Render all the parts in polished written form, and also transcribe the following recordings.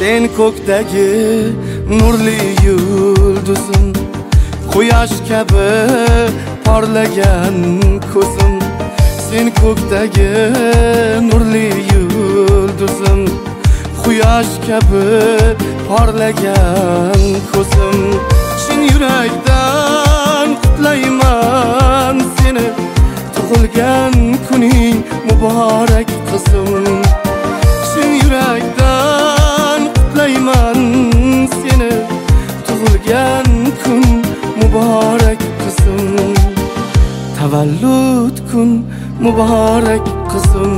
sen ko'kdagi nurli yulduzim, quyosh kabi parlagan ko'zim. Sen ko'kdagi nurli yulduzim, quyosh kabi parlagan ko'zim. Chin yurakdan qutlayman seni, tug'ilgan kuning muborak qizim. Chin yurakdan qutlayman seni, tug'ilgan kun muborak qizim. Tavallud kun muborak qizim.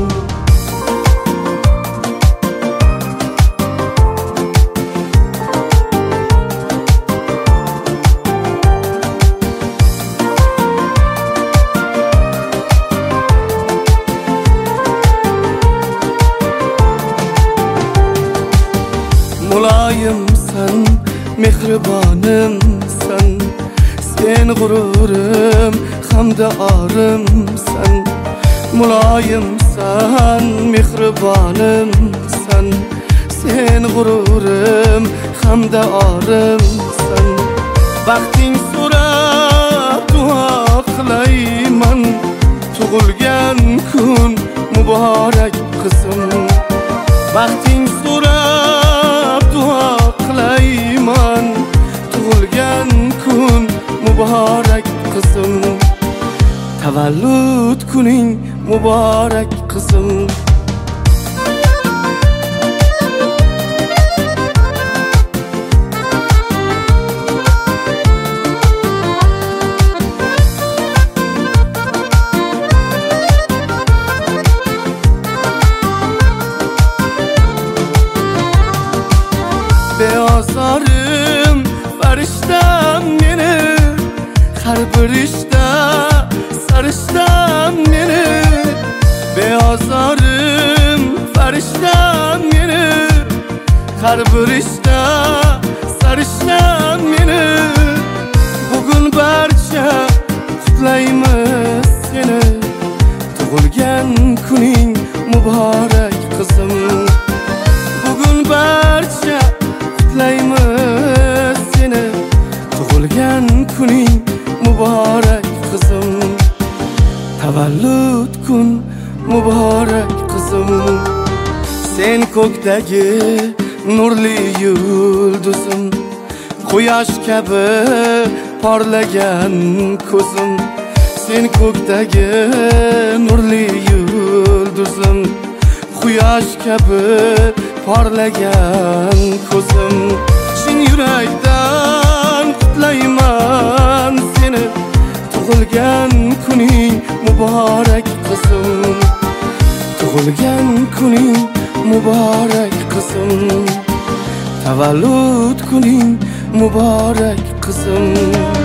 Muloyimsan, mehribonimsan, sen g'ururim hamda orimsan. Muloyimsan, mehribonimsan, sen g'ururim hamda orimsan. Baxting so'rab duo qilayman, tug'ilgan kun muborak qizim. Baxting so'rab duo qilayman, tug'ilgan kun muborak qizim. Tavallud kuning muborak qizim. Beozorim farishtam meni, har bir ishda sarishtam meni. Beozorim farishtam meni, har bir ishda sarishtam meni. Bugun barcha qutlaymiz seni, tug'ilgan kuning muborak qizim. Bugun barcha qutlaymiz seni, tug'ilgan kuning muborak qizim. Tavallud kun muborak qizim. Sen ko'kdagi nurli yulduzim, quyosh kabi parlagan ko'zim. Sen ko'kdagi nurli yulduzim, quyosh kabi parlagan ko'zim. Chin yurakdan qutlayman seni, tug'ilgan kuning muborak qizim. Tug'ilgan kuning muborak qizim. Tavallud kuning muborak qizim.